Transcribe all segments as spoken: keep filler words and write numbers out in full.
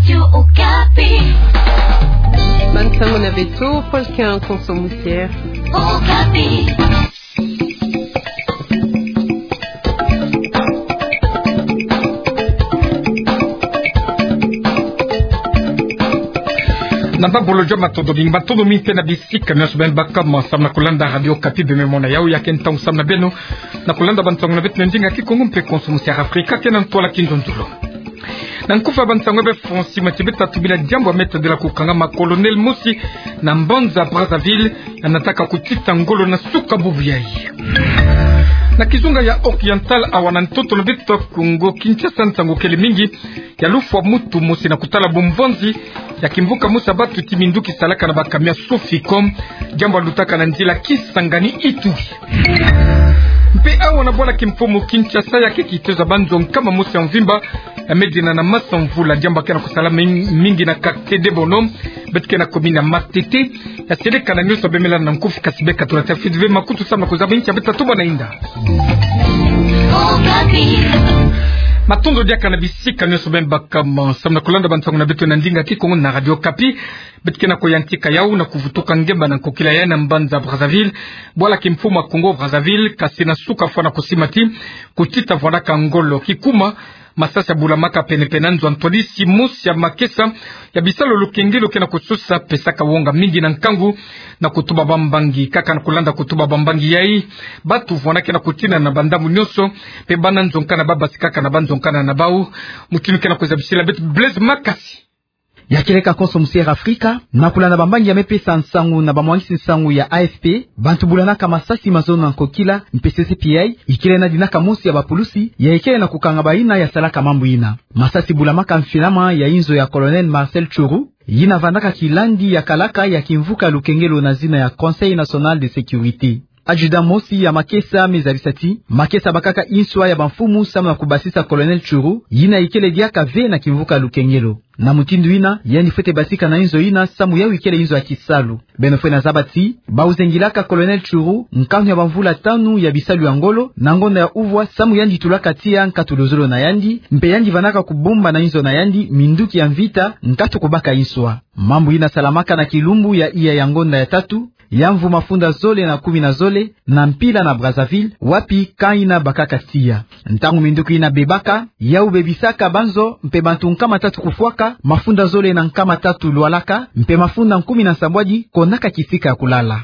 Radio Okapi. Bansango na beto, Polkin Konsomoutière. Okapi. Nababolo joma todo bingi batodo minte na bisika na suben bakama samna kulanda Radio Okapi be memona yao yake ntang samna beno na kulanda bantango na betu ndinga ki Kongo mpe Konsomoutière Afrika kena ntola kinjonjulo na nkufa bantango be Franci matibeta tubila jambo meta de la kukanga ma colonel Musi na Mbonza Brazzaville anataka kutita ngolo na suka bubu yai na kizunga ya Oriental awana ntoto no betu Kongo Kinshasa ntango kele mingi ya lufu mutu Musi na kutala bomvonzi ya kimvuka Musa batu timinduki salaka na bakamia Soficom jambo alutaka na njila Kisangani Ituri mpe awa na bwana kimfumu Kinshasa yake kiteza banzo kama Musa Mvimba ya medina na masa mvula jambo kena kusala mingi na quartier de Bonhomme betke na komine ya Matete ya seleka na nyuso bemela na nkufu kasibeka tunata fidve makutu sama kuzaba inchi abeta tuba na inda matondo dia kana bisika nyoso bemba kama samna kulanda bantango na beto na ndinga ki Kongo na Radio Okapi betke na koyantika yau na kuvutoka ngemba na kokila yana Mbanza Brazzaville bwala kimfumu Kongo Brazzaville kasina suka fana kusimati kutita vanaka ngolo kikuma masasa bulamaka pene penanzo Antoni Simus ya makesa ya bisalo lukengelo kena kususa pesaka wonga mingi na nkangu na kutuba bambangi kaka na kulanda kutuba bambangi yai batu vona kena kutina na bandamu nyoso pe bana nzonkana baba sikaka na banzonkana na bau mutinu kena kuzabisila betu Blaise Makasi ya keleka Konsomoutière Afrika na kulanda bambangi ya mepesa nsangu na bamwangisi nsangu ya A F P bantu bulanaka masasi mazono na nkokila M P C C P I ikile na dinaka musi ya bapulusi ya ikile na kukanga baina ya salaka mambu ina masasi bulamaka mfilama ya inzo ya Colonel Marcel Churu yina vandaka kilandi ya kalaka ya kimvuka lukengelo na zina ya Conseil National de Sécurité Ajuda mosi ya makesa mezabisati makesa bakaka inswa ya banfumu sama kubasisa Colonel Churu yina ikele diaka ve na kimvuka lukengelo na mutindu ina yani fete basika na inzo ina samu ya ikele inzo ya kisalu benofwe na zabati bauzengilaka Colonel Churu nkangu ya bamvula tanu ya bisalu ya ngolo na ngonda ya uvwa samu yandi tulaka tia nkatulozolo na yandi mpe yandi vanaka kubomba na inzo na yandi minduki ya mvita nkatu kubaka inswa mambu ina salamaka na kilumbu ya iya ya ngonda ya tatu yamvu mafunda zole na kumi na zole na mpila na Brazzaville wapi kaina bakaka tia ntangu minduki ina bebaka ya ubebisaka banzo mpe bantu nkama tatu kufuaka mafunda zole na nkama tatu lualaka mpe mafunda nkumi na sambwaji konaka kisika ya kulala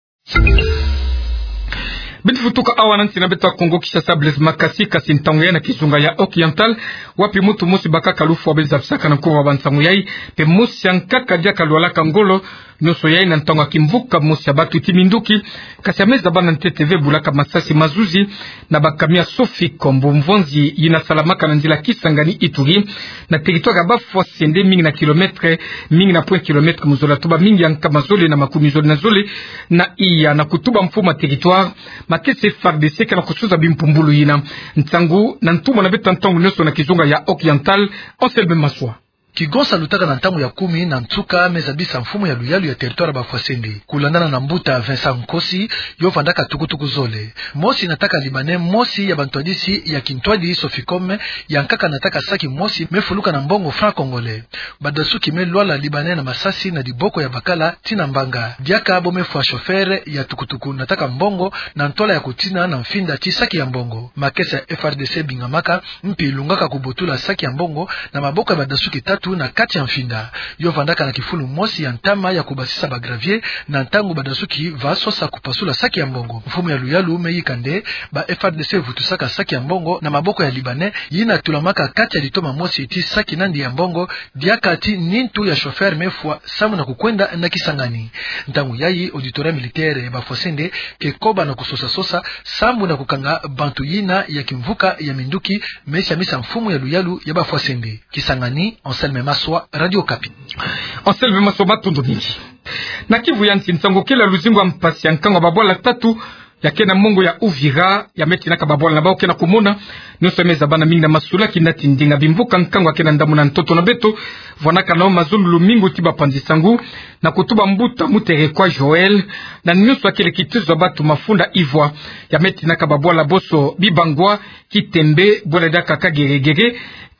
Bitifutuka awa nanti na beto Kongo Kinshasa Blaise Makasi kasi ntango ya na kizunga ya Oriental wapi mutu musi bakaka lufu wabeza fisaka na kuwa bansangu yai pe musi yankaka diaka lualaka ngolo nyoso yai na ntango kimvuka musi ya batu timinduki kasi ameza bana nte T V bulaka masasi mazuzi na bakamia Soficom mvonzi yina salamaka na njila Kisangani Ituri na territoire bafwa sende mingi na kilometre mingi na point kilometre muzola tuba mingi yanka mazole na makumi zole na zole na iya na kutuba mfuma territoire makese F A R D C kana kusuza bimpumbulu yina ntangu na ntuma na beta ntangu nyoso na kizunga ya Oriental Anselme Maswa Kigonsa lutaka na ntamu ya kumi na ntuka mezabisa mfumu ya luyalu ya territoire bafwasende kulandana na mbuta Vincent Nkosi yo vandaka tukutuku zole mosi nataka libane mosi ya bantwadisi ya kintwadi Soficom ya nkaka nataka saki mosi mefuluka na mbongo franc congolais badasuki melwala libane na masasi na diboko ya bakala tina mbanga diaka bomefwa chauffeur ya tukutuku nataka mbongo na ntola ya kutina na mfinda chisaki ya mbongo makesa ya F R D C bingamaka mpi ilungaka kubotula saki ya mbongo na maboko ya badasuki tatu na kati ya mfinda yo vandaka na kifulu mosi ya ntama ya kubasisa bagravier na ntangu badasuki vasosa kupasula saki ya mbongo mfumu ya luyalu meyikande ba F R D C vutusaka saki ya mbongo na maboko ya libanais yina tulamaka kati ya litoma mosi iti saki nandi ya mbongo diakati nintu ya chauffeur mefwa samu na kukwenda na Kisangani ntangu yayi auditoria militaire bafosende kekoba na kusosa sosa samu na kukanga bantu yina ya kimvuka ya minduki mesha misa mfumu ya luyalu ya bafosende Kisangani Anselme Maswa Radio Okapi Anselme Maswa matondo mingi na Kivu ya nsango kila luzingo mpasi ya nkango babola tatu ya kena mongo ya Uvira ya meti na kababola na bao kena kumona nyosomeza bana mingi na masula kinati ndinga bimbuka nkango akena ndamu na ntoto na beto vonaka nao mazulu lumingo tiba panzisangu na kutuba mbuta mutere kwa Joel na nyuso akele kituzo batu mafunda Ivwa ya meti na kababola boso bibangwa kitembe bola daka kageregere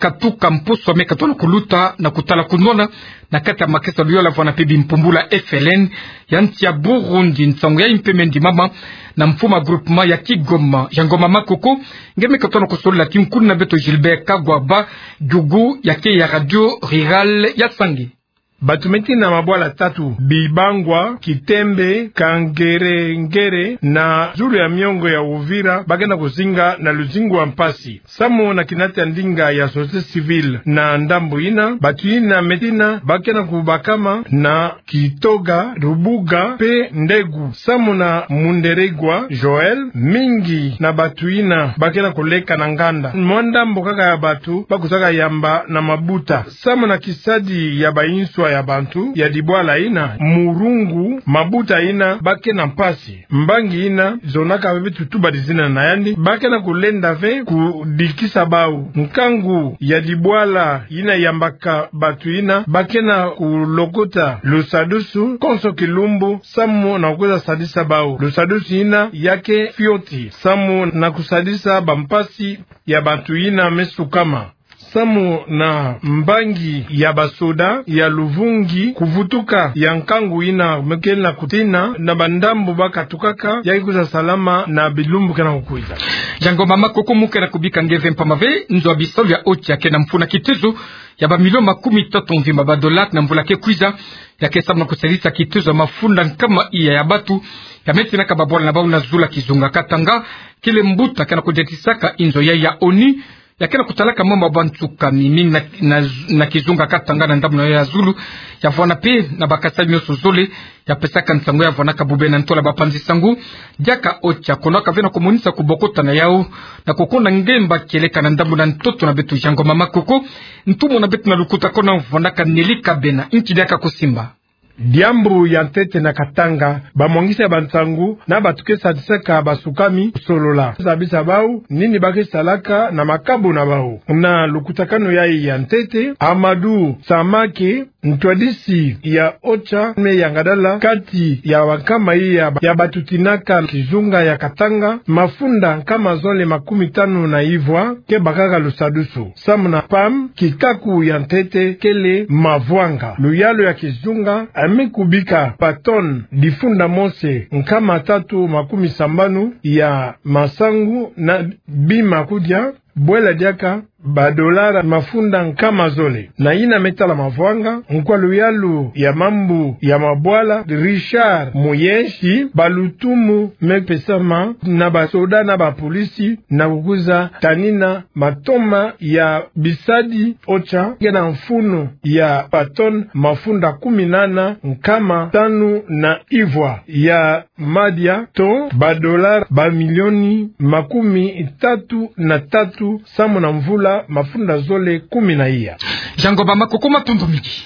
katuka mposo ame katona kuluta na kutala kunona na kata makesa liola vana pebi mpumbula F L N yanti ya Burundi nsango ya impemendi mama na mfuma groupement ya Kigoma Jangoma Makoko ngeme katona kusola timkulu na beto Gilbert Kagwaba jugu yake ya radio rural ya Sangi. Batumeti na mabwala tatu Bibangwa, Kitembe, Kangerengere na Zulu ya Miongo ya Uvira bagenda kuzinga na Luzingu wa Mpasi. Samo na kinati ya ndinga ya societe civile na ndambo ina Batuina Medina bagenda kubakama na Kitoga, Rubuga pe Ndegu. Samo na Munderegwa Joel mingi na Batuina bagenda kuleka na Nganda. Mwandambo kaka ya batu bakusaka yamba na Mabuta. Samo na Kisadi ya Bainswa ya Bantu ya Dibwala ina Murungu Mabuta ina bake na Mpasi Mbangi ina zonaka bebetu tuba dizina na yandi bake na kulenda ve kudikisa bau Nkangu ya Dibwala ina yambaka batu ina bake na kulokota Lusadusu Konso Kilumbu Samu na kuza sadisa bau Lusadusu ina yake Fioti Samu na kusadisa Bampasi ya batu ina Mesukama Samu na Mbangi ya Basoda ya Luvungi kuvutuka ya Nkangu ina mekeli na kutina na bandambu baka tukaka ya ikuza salama na bilumbu kena kukuiza Jangoma Makoko muke na kubika ngeve mpamave nzo abisalo ya oti ya kena mfuna kitezo ya ba milioni makumi tatu mvimba ba dola na mvula ke kuiza ya kesa mna kusalisa kitezo mafunda kama iya ya batu ya meti na kababola na bau na zula kizunga katanga kile mbuta kena kujetisaka inzo ya ya oni yakena kutalaka mama bantuka mimi na, na, na kizunga katanga na ndamu na ya Zulu ya vwana pe na bakasa nyoso zole ya pesaka nsango ya vwana kabube na ntola bapanzi sangu jaka ocha konaka vena komunisa kubokota na yao na kokona ngemba keleka na ndamu na ntoto na betu Jangoma Makoko ntumo na betu na lukuta kona vwana kanelika bena inchi daka kusimba Diambu ya Ntete na Katanga bamwangisa bantangu na batuke sadiseka basukami solola sabisa bau nini bake salaka na makabu na bau na lukutakano ya ya Ntete Amadu Samake ntwadisi ya Ocha me ya Ngadala kati ya wakama ya, ya batutinaka kizunga ya Katanga mafunda kama zole makumi tano na ivwa ke bakaka Lusadusu Samu na Pam Kikaku ya Ntete kele Mavwanga luyalo ya kizunga amikubika paton difunda mose nkama tatu makumi sambanu ya masangu na bima kudia bwela diaka badolara mafunda nkama zole na ina metala mavwanga nkwa luyalu ya mambu ya mabwala Richard Muyeshi balutumu mepesama na basoda na bapolisi na kukuza tanina matoma ya bisadi Ocha gena mfuno ya paton mafunda kuminana nkama tanu na ivwa ya madia to badolara ba milioni makumi tatu na tatu samu na mvula mafunda zole kumi na iya Jangoma Makoko matundu miki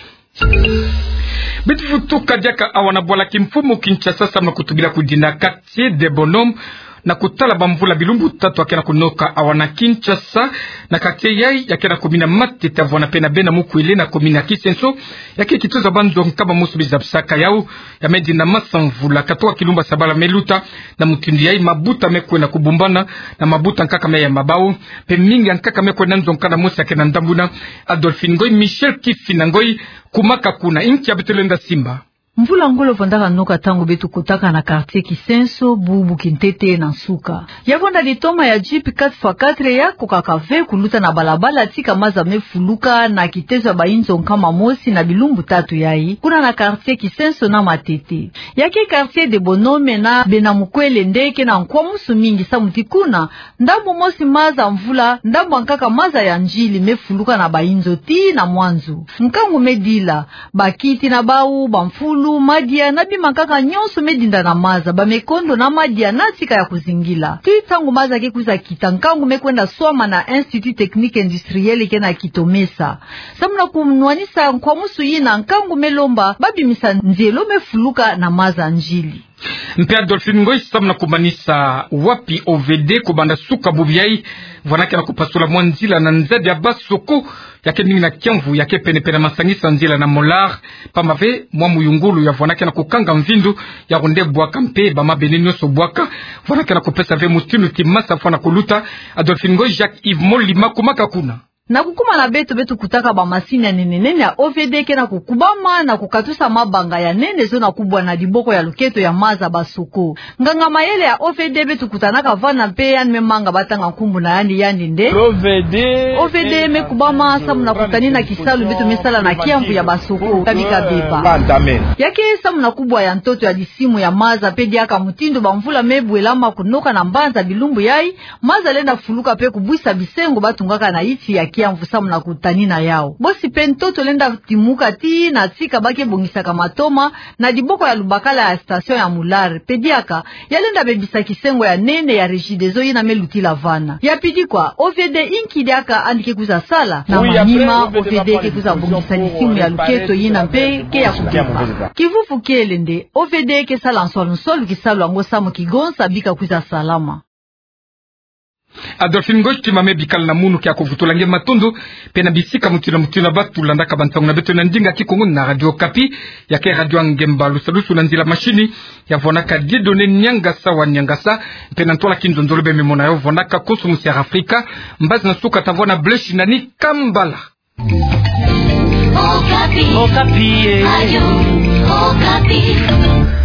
bitu futuka jaka awana bwala kimfumu Kinshasa sama kutubila kudina quartier de Bonhomme na kutala bamvula bilumbu tatu akena kunoka awana Kinshasa na quartier yai yakena komina matete avona pena bena mukwile na komina Kisenso yake kituza banzo nkaba musu bizabsaka yao ya medina masamvula katoa kilumba sabala meluta na mutindi yai mabuta mekwe na kubumbana na mabuta nkaka meya mabao pe mingi nkaka mekwe nanzo nkana musi yakena ndambuna Adolphine Ngoy Michel Kifina Ngoy kumaka kuna inki ya betelenda Simba Mvula ngolo vandaka noka tango betu kutaka na quartier Kisenso, Bubu, Kintete na Nsuka. Yavonda litoma ya jipi quatre fois quatre ya kokakave kuluta na balabala tika maza mefuluka na kitezo bainzo nkama mosi na bilumbu tatu yai. Kuna na quartier Kisenso na Matete. Yake quartier de Bonhomme na Benamukwele ndeke na nkwa musu mingi sa mutikuna. Ndambu mosi maza mvula, ndambu ankaka maza ya njili mefuluka na bainzo ti na mwanzu. Nkangu medila, bakiti na bau, bamfulu, madia na bimakaka nyonso medinda na maza bamekondo na madia na tika ya kuzingila ti tangu maza ke kuza kitankangu mekwenda swama na Institut Technique Industriel ke na Kitomesa samuna kumnwanisa kwa musu yina nkangu melomba babimisa nzelo mefuluka na maza njili Mpe Adolphine Ngoy samna kumanisa wapi O V D kubanda suka bubiai vanake na kupasula mwanzila na nzadi ya basoko yake ningi na kiamvu yake pene pene masangisa nzila na molar pamave mwa muyungulu ya vanake na kukanga mvindu ya runde buwaka mpe bama benenyo so buwaka vanake na kupesa ve mustinu timasa fwana kuluta Adolphine Ngoy Jacques Yves Molima kumaka kuna Na kukuma na beto betu kutaka ba masini ya nene nene ya O V D ke na kukubama na kukatusa mabanga ya nene zo na kubwa na diboko ya luketo ya maza basoko. Nganga mayele ya O V D betu kutanaka vana mpe yani memanga batanga nkumbu na yani yani nde. O V D me kubama samu na kutani na kisalu betu mesala na kiambu ya basoko kabika beba. Yake samu na kubwa ya ntoto ya disimu ya maza pedi aka mutindo bamvula mebu elama kunoka na mbanza bilumbu yai. Maza lenda fuluka pe kubwisa bisengo batungaka na iti ya kiamvu samu na kutani na yao. Bosi pentoto lenda timuka ti na tika bake bongisa kamatoma na diboko ya lubakala ya station ya Mulare. Pediaka yalenda bebisa kisengo ya nene ya Regideso yina meluti la vana. Ya pidi kwa O V D inki diaka andike kuza sala na manima O V D ke kuza bongisa lisimu ya luketo yina mpe ke ya kukipa. Kivufu kielende O V D ke sala nsolu nsolu kisalu ango samu kigonsa bika kuza salama. Adolphine Ngochi mame bikal na munu kia kuvutulange matundu pena bisika mutuna mutuna batu landaka bantangu na beto na ndinga kikongo na Radio Kapi yake Radio Ngemba lusalusu na nzila mashini ya vonaka diedone nyangasa wa nyangasa pena ntola kinzonzolo be memona yo vonaka konsumusi ya Afrika mbazi na suka tavona bleshi na ni Kambala. Okapi. Okapi. Ayo. Okapi.